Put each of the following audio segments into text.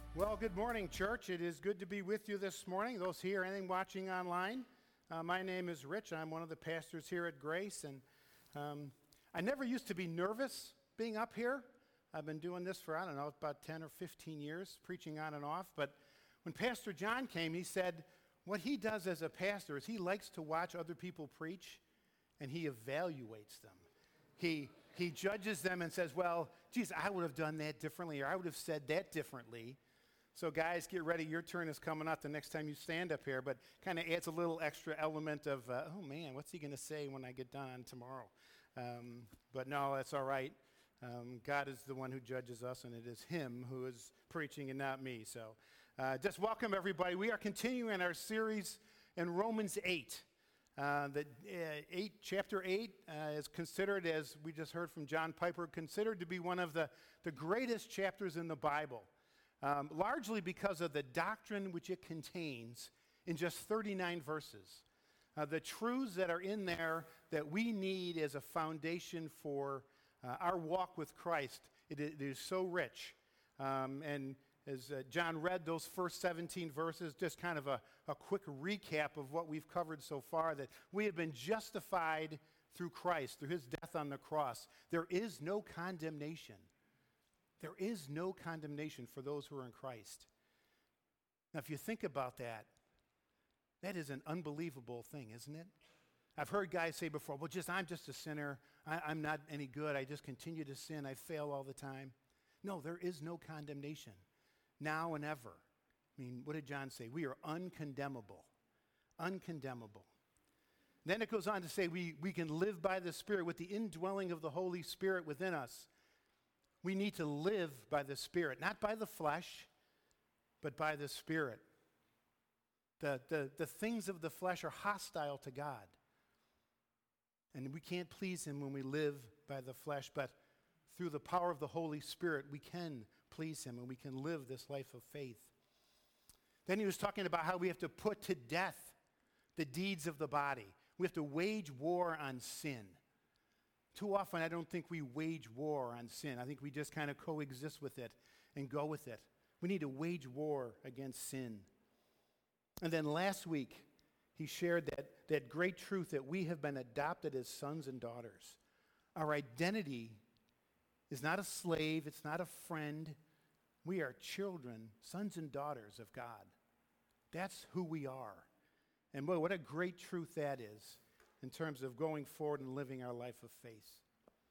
Well, good morning, church. It is good to be with you this morning. Those here and watching online, my name is Rich. I'm one of the pastors here at Grace, and I never used to be nervous being up here. I've been doing this for, about 10 or 15 years, preaching on and off. But when Pastor John came, he said what he does as a pastor is he likes to watch other people preach, and he evaluates them. He judges them and says, well, geez, I would have done that differently, or I would have said that differently. So guys, get ready. Your turn is coming up the next time you stand up here, but kind of adds a little extra element of, oh man, what's he going to say when I get done tomorrow? But no, that's all right. God is the one who judges us, and it is him who is preaching and not me. So just welcome everybody. We are continuing our series in Romans 8. Chapter 8 is considered, as we just heard from John Piper, considered to be one of the greatest chapters in the Bible. Largely because of the doctrine which it contains in just 39 verses. The truths that are in there that we need as a foundation for our walk with Christ, it is so rich. And as John read those first 17 verses, just kind of a quick recap of what we've covered so far, that we have been justified through Christ, through his death on the cross. There is no condemnation. There is no condemnation for those who are in Christ. Now, if you think about that, that is an unbelievable thing, isn't it? I've heard guys say before, well, I'm just a sinner. I'm not any good. I just continue to sin. I fail all the time. No, there is no condemnation, now and ever. I mean, what did John say? We are uncondemnable. Uncondemnable. Then it goes on to say we can live by the Spirit with the indwelling of the Holy Spirit within us. We need to live by the Spirit, not by the flesh, but by the Spirit. The things of the flesh are hostile to God. And we can't please him when we live by the flesh, but through the power of the Holy Spirit, we can please him and we can live this life of faith. Then he was talking about how we have to put to death the deeds of the body. We have to wage war on sin. Too often, I don't think we wage war on sin. I think we just kind of coexist with it and go with it. We need to wage war against sin. And then last week, he shared that great truth that we have been adopted as sons and daughters. Our identity is not a slave. It's not a friend. We are children, sons and daughters of God. That's who we are. And boy, what a great truth that is in terms of going forward and living our life of faith.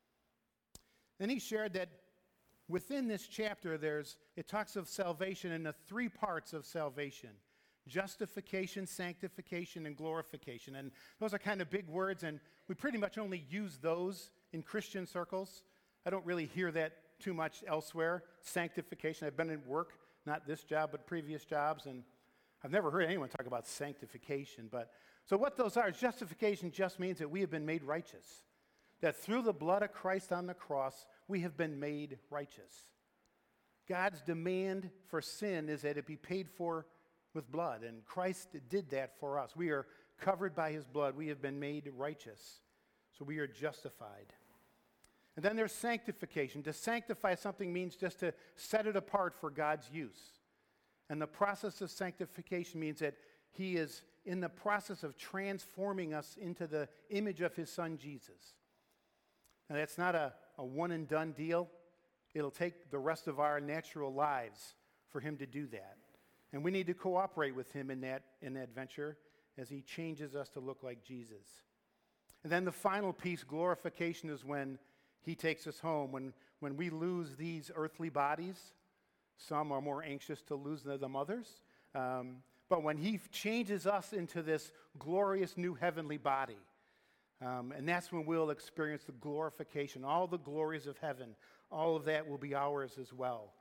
Then he shared that within this chapter, it talks of salvation in the three parts of salvation: justification, sanctification, and glorification. And those are kind of big words, and we pretty much only use those in Christian circles. I don't really hear that too much elsewhere. Sanctification. I've been at work, not this job, but previous jobs, and I've never heard anyone talk about sanctification. So what those are is justification just means that we have been made righteous. That through the blood of Christ on the cross, we have been made righteous. God's demand for sin is that it be paid for with blood, and Christ did that for us. We are covered by his blood. We have been made righteous. So we are justified. And then there's sanctification. To sanctify something means just to set it apart for God's use. And the process of sanctification means that he is in the process of transforming us into the image of his son, Jesus. Now, that's not a one-and-done deal. It'll take the rest of our natural lives for him to do that. And we need to cooperate with him in that venture as he changes us to look like Jesus. And then the final piece, glorification, is when he takes us home. When we lose these earthly bodies, some are more anxious to lose them than others. But when he changes us into this glorious new heavenly body, and that's when we'll experience the glorification, all the glories of heaven, all of that will be ours as well.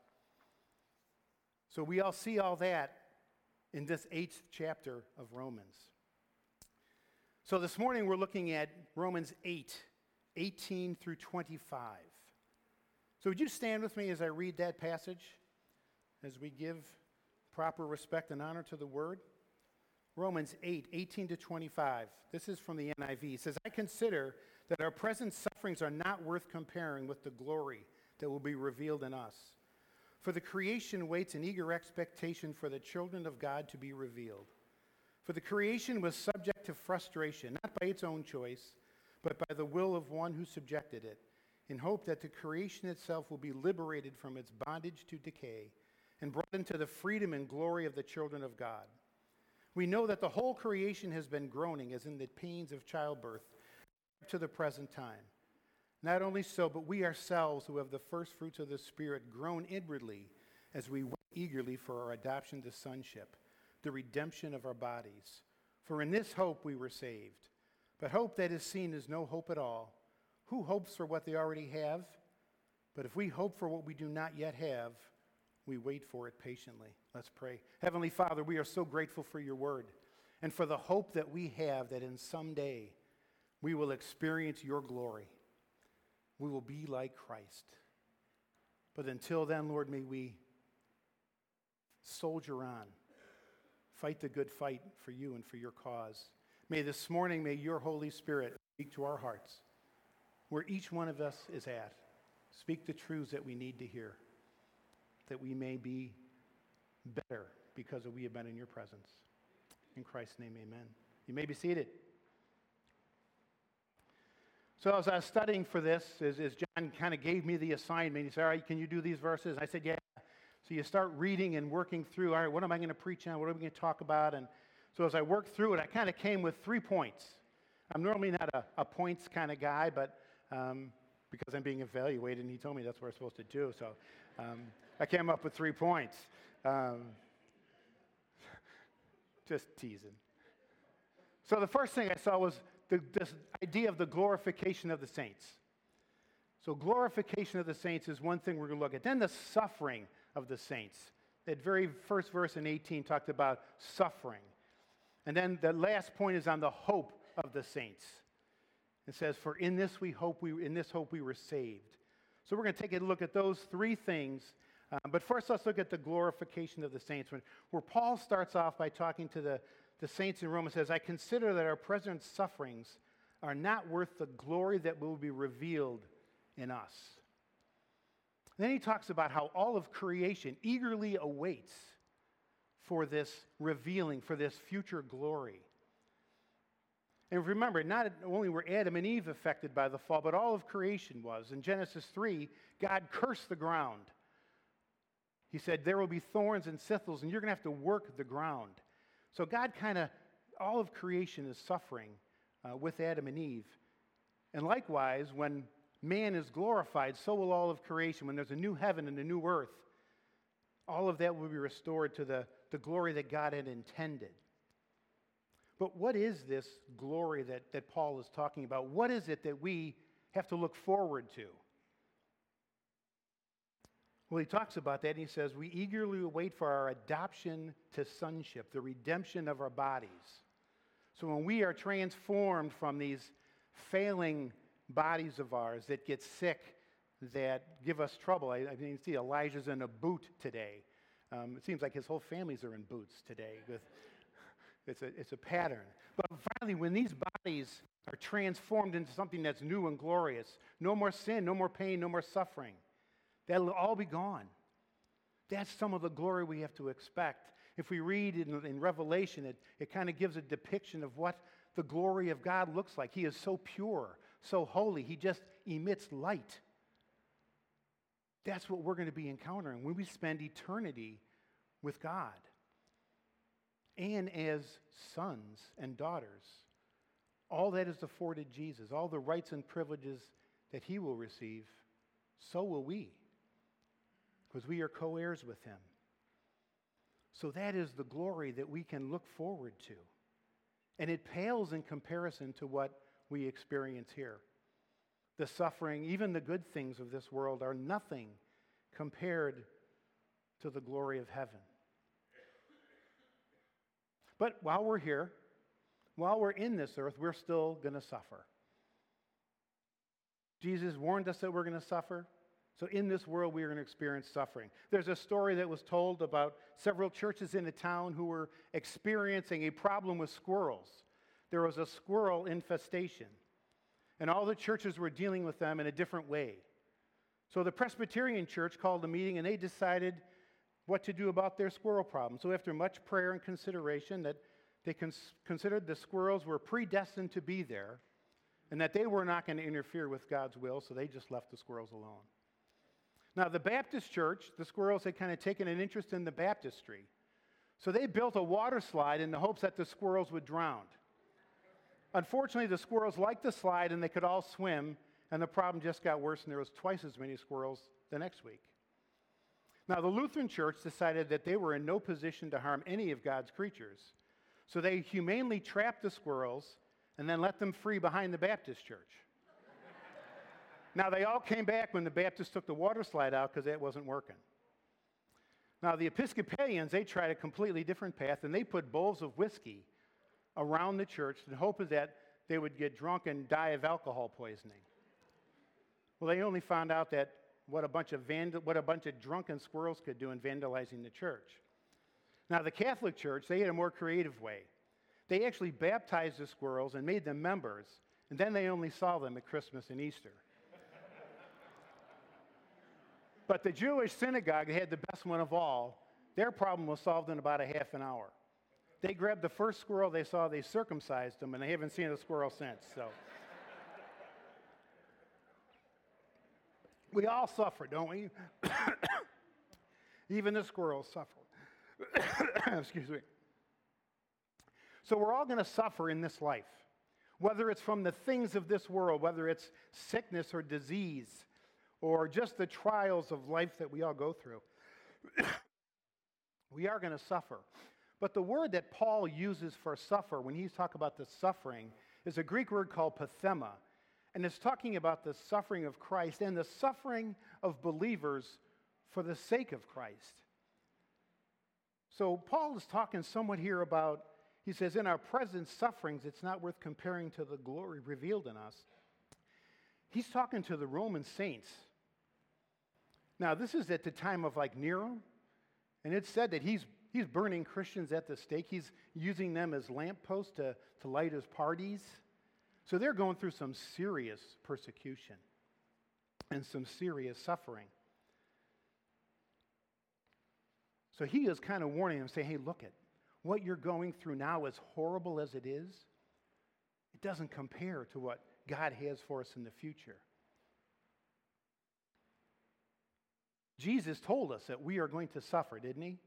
So we all see all that in this 8th chapter of Romans. So this morning we're looking at Romans 8, 18 through 25. So would you stand with me as I read that passage, as we give proper respect and honor to the word? Romans 8, 18 to 25. This is from the NIV. It says, I consider that our present sufferings are not worth comparing with the glory that will be revealed in us. For the creation waits in eager expectation for the children of God to be revealed. For the creation was subject to frustration, not by its own choice, but by the will of one who subjected it, in hope that the creation itself will be liberated from its bondage to decay and brought into the freedom and glory of the children of God. We know that the whole creation has been groaning as in the pains of childbirth up to the present time. Not only so, but we ourselves who have the first fruits of the Spirit groan inwardly as we wait eagerly for our adoption to sonship, the redemption of our bodies. For in this hope we were saved. But hope that is seen is no hope at all. Who hopes for what they already have? But if we hope for what we do not yet have, we wait for it patiently. Let's pray. Heavenly Father, we are so grateful for your word and for the hope that we have that in some day we will experience your glory. We will be like Christ. But until then, Lord, may we soldier on, fight the good fight for you and for your cause. May this morning, may your Holy Spirit speak to our hearts, where each one of us is at. Speak the truths that we need to hear, that we may be better because we have been in your presence. In Christ's name, amen. You may be seated. So as I was studying for this, as John kind of gave me the assignment, he said, all right, can you do these verses? And I said, yeah. So you start reading and working through, all right, what am I going to preach on? What are we going to talk about? And so as I worked through it, I kind of came with 3 points. I'm normally not a points kind of guy, but because I'm being evaluated, and he told me that's what I'm supposed to do. So I came up with 3 points. Just teasing. So the first thing I saw was this idea of the glorification of the saints. So glorification of the saints is one thing we're going to look at. Then the suffering of the saints. That very first verse in 18 talked about suffering. And then the last point is on the hope of the saints. It says, for in this hope we were saved. So we're going to take a look at those 3 things. But first, let's look at the glorification of the saints. Where Paul starts off by talking to the saints in Rome and says, I consider that our present sufferings are not worth the glory that will be revealed in us. Then he talks about how all of creation eagerly awaits for this revealing, for this future glory. And remember, not only were Adam and Eve affected by the fall, but all of creation was. In Genesis 3, God cursed the ground. He said, there will be thorns and thistles, and you're going to have to work the ground. So God all of creation is suffering with Adam and Eve. And likewise, when man is glorified, so will all of creation. When there's a new heaven and a new earth, all of that will be restored to the glory that God had intended. But what is this glory that Paul is talking about? What is it that we have to look forward to? Well, he talks about that, and he says, we eagerly wait for our adoption to sonship, the redemption of our bodies. So when we are transformed from these failing bodies of ours that get sick, that give us trouble. I mean, you see Elijah's in a boot today. It seems like his whole families are in boots today. It's a pattern. But finally, when these bodies are transformed into something that's new and glorious, no more sin, no more pain, no more suffering, that'll all be gone. That's some of the glory we have to expect. If we read in Revelation, it kind of gives a depiction of what the glory of God looks like. He is so pure, so holy. He just emits light. That's what we're going to be encountering when we spend eternity with God. And as sons and daughters, all that is afforded Jesus, all the rights and privileges that he will receive, so will we, because we are co-heirs with him. So that is the glory that we can look forward to. And it pales in comparison to what we experience here. The suffering, even the good things of this world are nothing compared to the glory of heaven. But while we're here, while we're in this earth, we're still going to suffer. Jesus warned us that we're going to suffer. So in this world, we are going to experience suffering. There's a story that was told about several churches in a town who were experiencing a problem with squirrels. There was a squirrel infestation. And all the churches were dealing with them in a different way. So the Presbyterian church called a meeting, and they decided what to do about their squirrel problem. So after much prayer and consideration, that they considered the squirrels were predestined to be there and that they were not going to interfere with God's will, so they just left the squirrels alone. Now, the Baptist church, the squirrels had kind of taken an interest in the baptistry. So they built a water slide in the hopes that the squirrels would drown. Unfortunately, the squirrels liked the slide and they could all swim, and the problem just got worse, and there was twice as many squirrels the next week. Now, the Lutheran church decided that they were in no position to harm any of God's creatures. So they humanely trapped the squirrels and then let them free behind the Baptist church. Now, they all came back when the Baptists took the water slide out because it wasn't working. Now, the Episcopalians, they tried a completely different path, and they put bowls of whiskey around the church in hopes that they would get drunk and die of alcohol poisoning. Well, they only found out that what a bunch of drunken squirrels could do in vandalizing the church. Now, the Catholic Church, they had a more creative way. They actually baptized the squirrels and made them members, and then they only saw them at Christmas and Easter. But the Jewish synagogue, they had the best one of all. Their problem was solved in about a half an hour. They grabbed the first squirrel they saw, they circumcised them, and they haven't seen a squirrel since. So we all suffer, don't we? Even the squirrels suffer. Excuse me. So we're all going to suffer in this life, whether it's from the things of this world, whether it's sickness or disease, or just the trials of life that we all go through. We are going to suffer. But the word that Paul uses for suffer, when he's talking about the suffering, is a Greek word called pathema. And it's talking about the suffering of Christ and the suffering of believers for the sake of Christ. So Paul is talking somewhat here about, he says, in our present sufferings, it's not worth comparing to the glory revealed in us. He's talking to the Roman saints. Now, this is at the time of like Nero, and it's said that he's burning Christians at the stake. He's using them as lampposts to light his parties. So they're going through some serious persecution and some serious suffering. So he is kind of warning them, saying, hey, look it, what you're going through now, as horrible as it is, it doesn't compare to what God has for us in the future. Jesus told us that we are going to suffer, didn't he?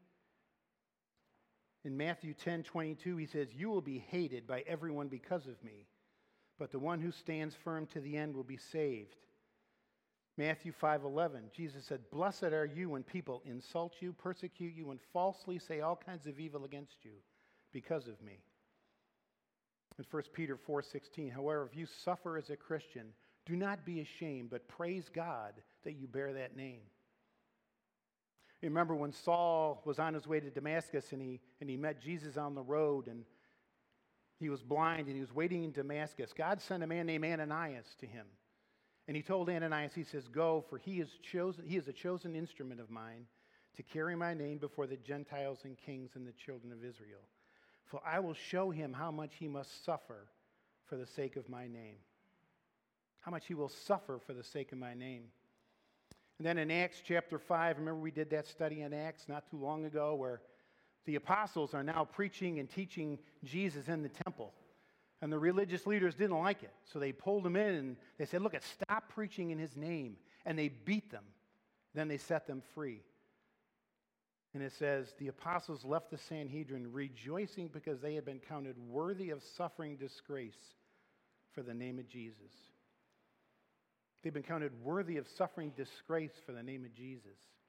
In Matthew 10:22, he says, you will be hated by everyone because of me, but the one who stands firm to the end will be saved. Matthew 5:11, Jesus said, blessed are you when people insult you, persecute you, and falsely say all kinds of evil against you because of me. In 1 Peter 4:16, however, if you suffer as a Christian, do not be ashamed, but praise God that you bear that name. You remember when Saul was on his way to Damascus and he met Jesus on the road, and he was blind and he was waiting in Damascus. God sent a man named Ananias to him. And he told Ananias, he says, go, for he is a chosen instrument of mine to carry my name before the Gentiles and kings and the children of Israel. For I will show him how much he must suffer for the sake of my name. How much he will suffer for the sake of my name. And then in Acts chapter 5, remember we did that study in Acts not too long ago, where the apostles are now preaching and teaching Jesus in the temple. And the religious leaders didn't like it. So they pulled him in and they said, look, stop preaching in his name. And they beat them. Then they set them free. And it says, the apostles left the Sanhedrin rejoicing because they had been counted worthy of suffering disgrace for the name of Jesus. They've been counted worthy of suffering disgrace for the name of Jesus.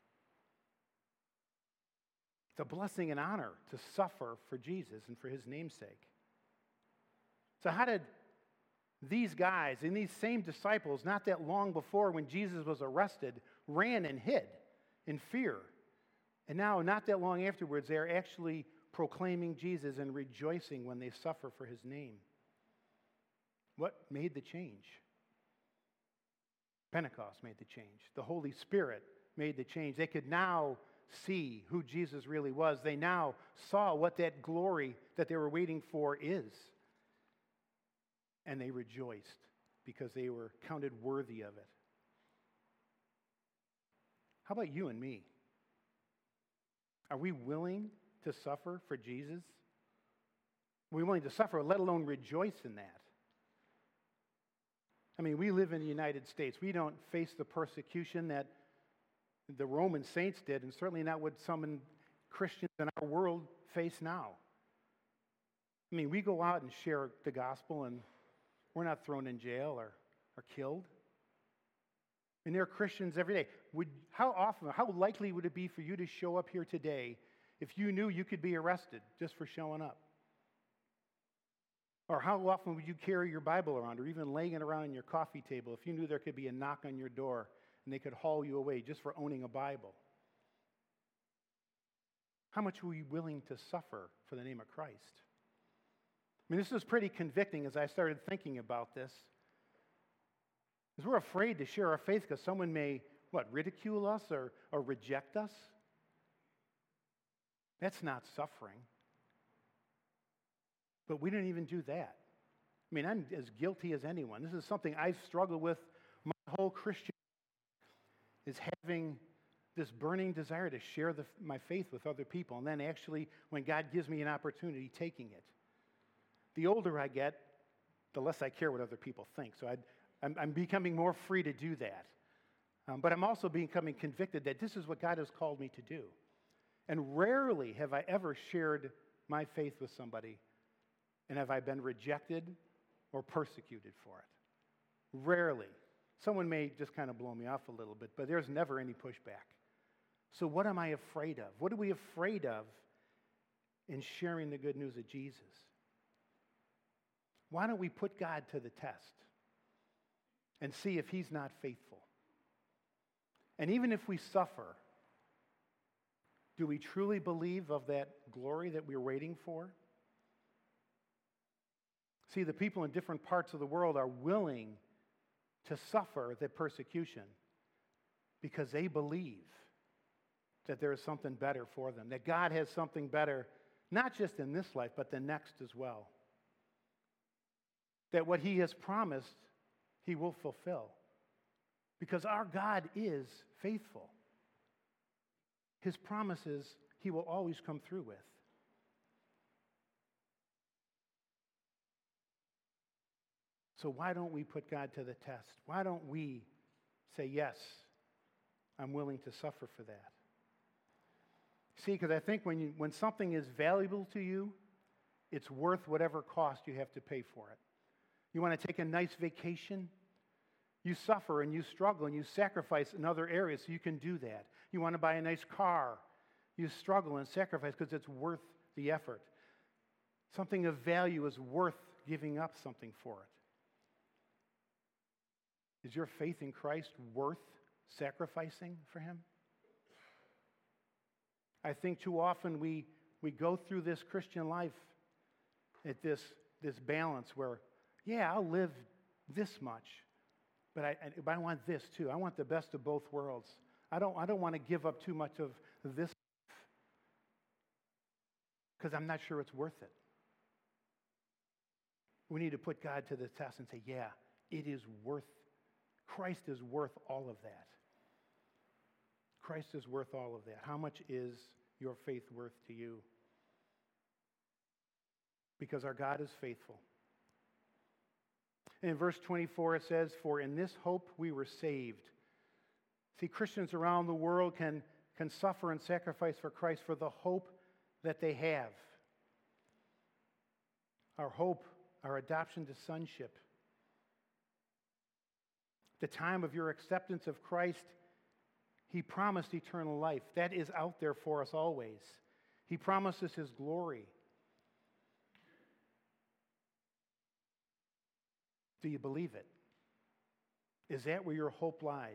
It's a blessing and honor to suffer for Jesus and for his name's sake. So how did these guys and these same disciples, not that long before when Jesus was arrested, ran and hid in fear? And now, not that long afterwards, they're actually proclaiming Jesus and rejoicing when they suffer for his name. What made the change? Pentecost made the change. The Holy Spirit made the change. They could now see who Jesus really was. They now saw what that glory that they were waiting for is. And they rejoiced because they were counted worthy of it. How about you and me? Are we willing to suffer for Jesus? Are we willing to suffer, let alone rejoice in that? I mean, we live in the United States. We don't face the persecution that the Roman saints did, and certainly not what some Christians in our world face now. I mean, we go out and share the gospel, and we're not thrown in jail or killed. And there are Christians every day. How likely would it be for you to show up here today if you knew you could be arrested just for showing up? Or how often would you carry your Bible around, or even laying it around on your coffee table if you knew there could be a knock on your door and they could haul you away just for owning a Bible? How much were you willing to suffer for the name of Christ? I mean, this was pretty convicting as I started thinking about this. Because we're afraid to share our faith because someone may, ridicule us or reject us? That's not suffering. But we didn't even do that. I mean, I'm as guilty as anyone. This is something I've struggled with my whole Christian life, is having this burning desire to share my faith with other people, and then actually, when God gives me an opportunity, taking it. The older I get, the less I care what other people think. So I'm becoming more free to do that. But I'm also becoming convicted that this is what God has called me to do. And rarely have I ever shared my faith with somebody, and have I been rejected or persecuted for it. Rarely. Someone may just kind of blow me off a little bit, but there's never any pushback. So what am I afraid of? What are we afraid of in sharing the good news of Jesus? Why don't we put God to the test and see if he's not faithful? And even if we suffer, do we truly believe of that glory that we're waiting for? See, the people in different parts of the world are willing to suffer the persecution because they believe that there is something better for them, that God has something better, not just in this life, but the next as well. That what he has promised, he will fulfill. Because our God is faithful. His promises, he will always come through with. So why don't we put God to the test? Why don't we say, yes, I'm willing to suffer for that? See, because I think when something is valuable to you, it's worth whatever cost you have to pay for it. You want to take a nice vacation? You suffer and you struggle and you sacrifice in other areas so you can do that. You want to buy a nice car? You struggle and sacrifice because it's worth the effort. Something of value is worth giving up something for it. Is your faith in Christ worth sacrificing for him? I think too often we go through this Christian life at this balance where, yeah, I'll live this much, but I want this too. I want the best of both worlds. I don't want to give up too much of this because I'm not sure it's worth it. We need to put God to the test and say, yeah, it is worth, Christ is worth all of that. Christ is worth all of that. How much is your faith worth to you? Because our God is faithful. And in verse 24 it says, for in this hope we were saved. See, Christians around the world can suffer and sacrifice for Christ for the hope that they have. Our hope, our adoption to sonship. The time of your acceptance of Christ, he promised eternal life. That is out there for us always. He promises his glory. Do you believe it? Is that where your hope lies?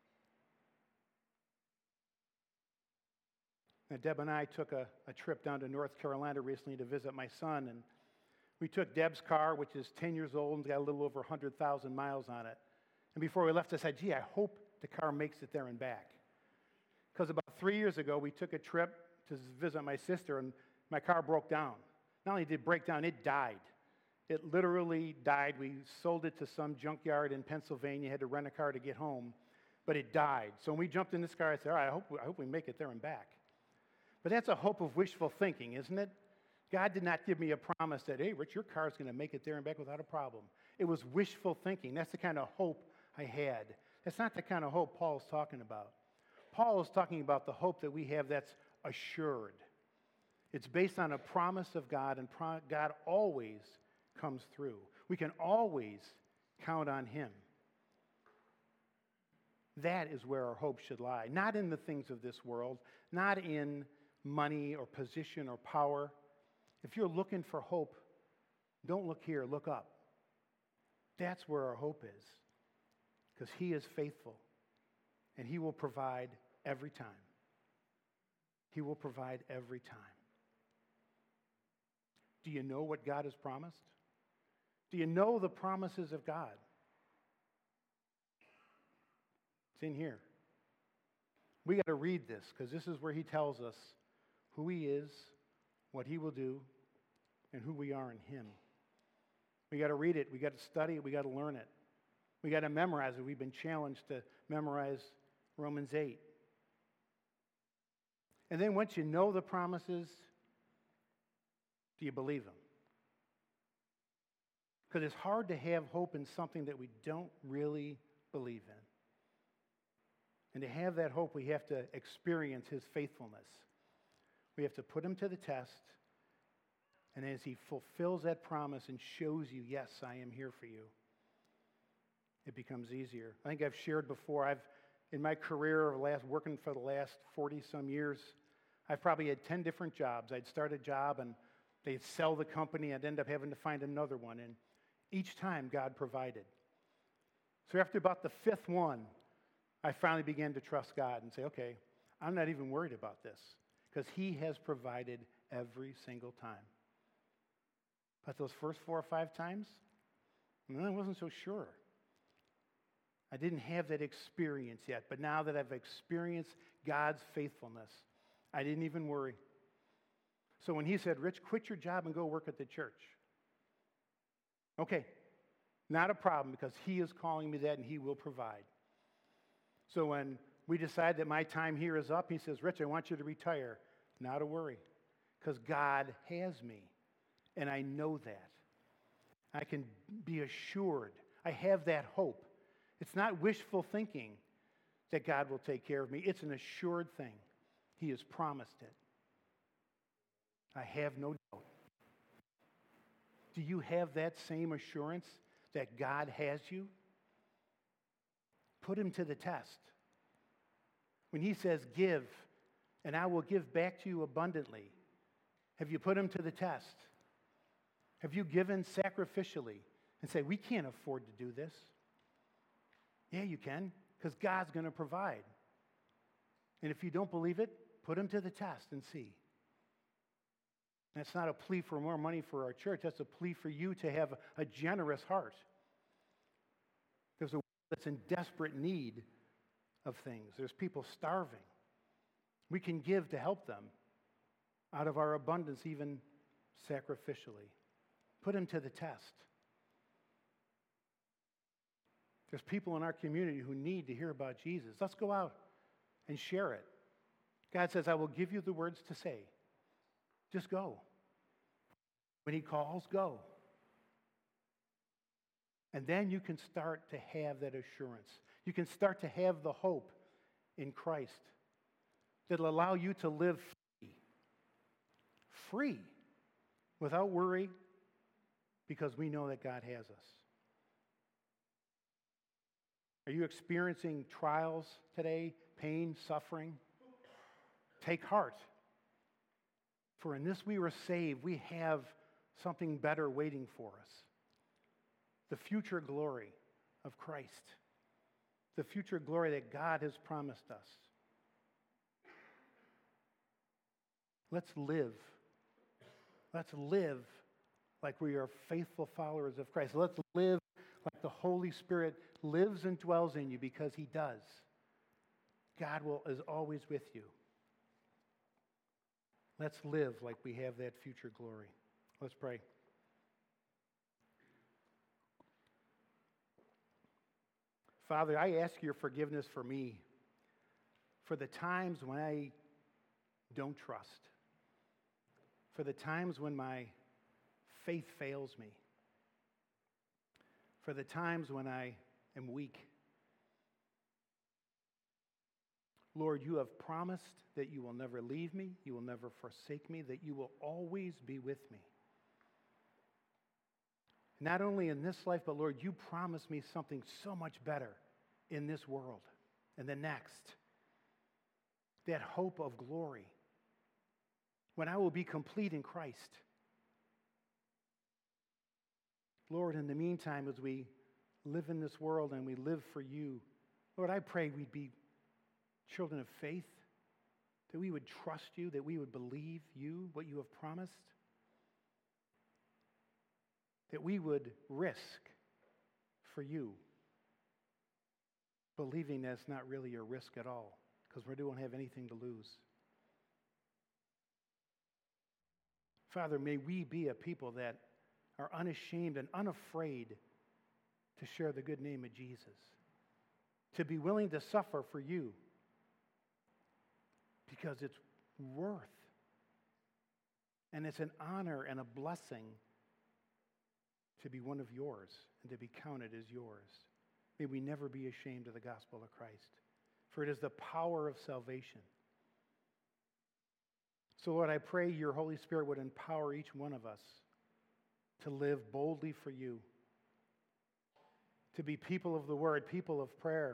Now, Deb and I took a trip down to North Carolina recently to visit my son, and we took Deb's car, which is 10 years old and got a little over 100,000 miles on it. And before we left, I said, gee, I hope the car makes it there and back. Because about 3 years ago, we took a trip to visit my sister, and my car broke down. Not only did it break down, it died. It literally died. We sold it to some junkyard in Pennsylvania, had to rent a car to get home. but it died. So when we jumped in this car, I said, all right, I hope we make it there and back. But that's a hope of wishful thinking, isn't it? God did not give me a promise that, hey, Rich, your car's going to make it there and back without a problem. It was wishful thinking. That's the kind of hope I had. That's not the kind of hope Paul's talking about. Paul is talking about the hope that we have that's assured. It's based on a promise of God, and God always comes through. We can always count on Him. That is where our hope should lie. Not in the things of this world, not in money or position or power. If you're looking for hope, don't look here, look up. That's where our hope is. Because He is faithful, and He will provide every time. He will provide every time. Do you know what God has promised? Do you know the promises of God? It's in here. We got to read this, because this is where He tells us who He is, what He will do, and who we are in Him. We got to read it. We got to study it. We got to learn it. We got to memorize it. We've been challenged to memorize Romans 8. And then once you know the promises, do you believe them? Because it's hard to have hope in something that we don't really believe in. And to have that hope, we have to experience His faithfulness. We have to put Him to the test. And as He fulfills that promise and shows you, yes, I am here for you, it becomes easier. I think I've shared before, in my career, working for the last 40-some years, I've probably had 10 different jobs. I'd start a job, and they'd sell the company. I'd end up having to find another one. And each time, God provided. So after about the fifth one, I finally began to trust God and say, okay, I'm not even worried about this, because He has provided every single time. But those first 4 or 5 times, I wasn't so sure. I didn't have that experience yet. But now that I've experienced God's faithfulness, I didn't even worry. So when He said, Rich, quit your job and go work at the church. Okay, not a problem, because He is calling me that, and He will provide. So when we decide that my time here is up, He says, Rich, I want you to retire. Not a worry, because God has me, and I know that. I can be assured. I have that hope. It's not wishful thinking that God will take care of me. It's an assured thing. He has promised it. I have no doubt. Do you have that same assurance that God has you? Put Him to the test. When He says, give, and I will give back to you abundantly, have you put Him to the test? Have you given sacrificially and say, we can't afford to do this? Yeah, you can, because God's going to provide. And if you don't believe it, put Him to the test and see. That's not a plea for more money for our church. That's a plea for you to have a generous heart. There's a world that's in desperate need of things. There's people starving. We can give to help them out of our abundance, even sacrificially. Put Him to the test. There's people in our community who need to hear about Jesus. Let's go out and share it. God says, I will give you the words to say. Just go. When He calls, go. And then you can start to have that assurance. You can start to have the hope in Christ that'll allow you to live free, without worry, because we know that God has us. Are you experiencing trials today, pain, suffering? Take heart. For in this we were saved. We have something better waiting for us. The future glory of Christ. The future glory that God has promised us. Let's live. Let's live like we are faithful followers of Christ. Let's live like the Holy Spirit lives and dwells in you, because He does. God is always with you. Let's live like we have that future glory. Let's pray. Father, I ask your forgiveness for me, for the times when I don't trust, for the times when my faith fails me, for the times when I am weak. Lord, you have promised that you will never leave me, you will never forsake me, that you will always be with me. Not only in this life, but Lord, you promised me something so much better in this world and the next. That hope of glory, when I will be complete in Christ. Lord, in the meantime, as we live in this world and we live for you, Lord, I pray we'd be children of faith, that we would trust you, that we would believe you, what you have promised, that we would risk for you, believing that's not really a risk at all, because we don't have anything to lose. Father, may we be a people that are unashamed and unafraid to share the good name of Jesus, to be willing to suffer for you, because it's worth, and it's an honor and a blessing to be one of yours and to be counted as yours. May we never be ashamed of the gospel of Christ, for it is the power of salvation. So, Lord, I pray your Holy Spirit would empower each one of us to live boldly for you, to be people of the word, people of prayer,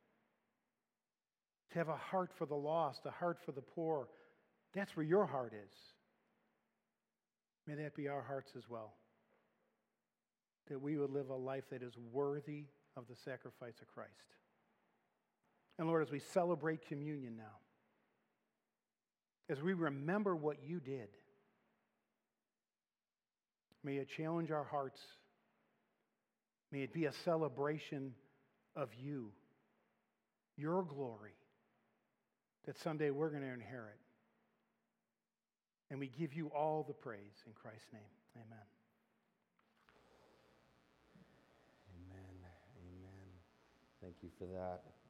to have a heart for the lost, a heart for the poor. That's where your heart is. May that be our hearts as well, that we would live a life that is worthy of the sacrifice of Christ. And Lord, as we celebrate communion now, as we remember what you did, may it challenge our hearts. May it be a celebration of you, your glory, that someday we're going to inherit. And we give you all the praise in Christ's name. Amen. Amen. Amen. Thank you for that.